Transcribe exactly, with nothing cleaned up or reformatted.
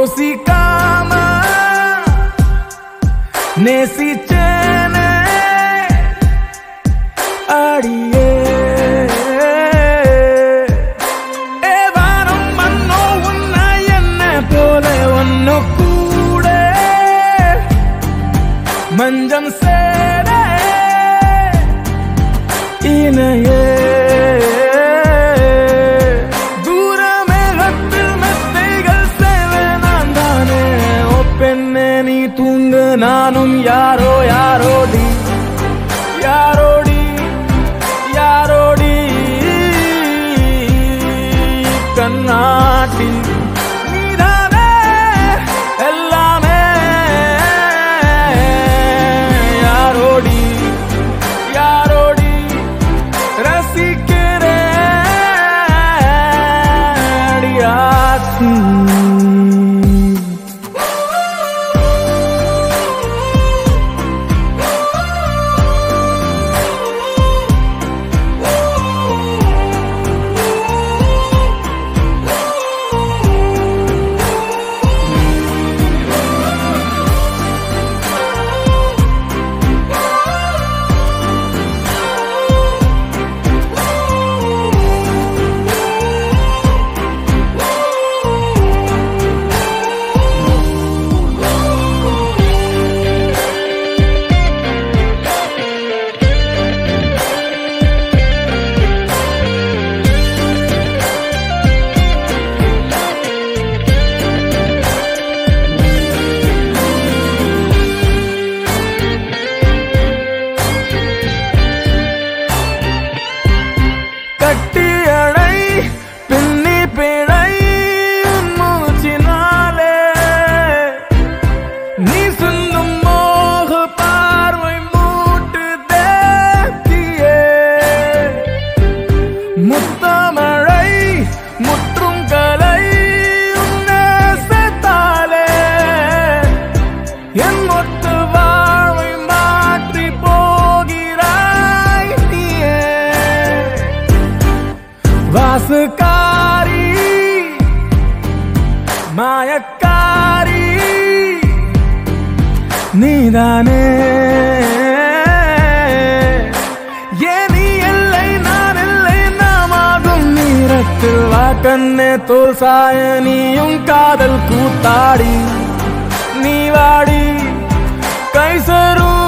யோசிக்காம நேசிச்சேனே அடியே ஏவாரம் மண்ணோ உன்னை என்ன போல ஒன்னு கூட மஞ்சம் சேர இணையே நானும் யாரோ யாரோடி யாரோடி யாரோடி கண்ணாட்டி நீதானே எல்லாமே யாரோடி யாரோடி ரசிக்கிறேன் அடியாத்தி முத்தமழை முற்றும் கலை உன்னசத்தாலே என் மொத்த வாழ்வை மாற்றி போகிறாய் நீயே வாசுக்காரி மாயக்காரி நீதானே கண்ணே தோல் சாய நீயும் காதல் கூத்தாடி நீ வாடி கைசரும்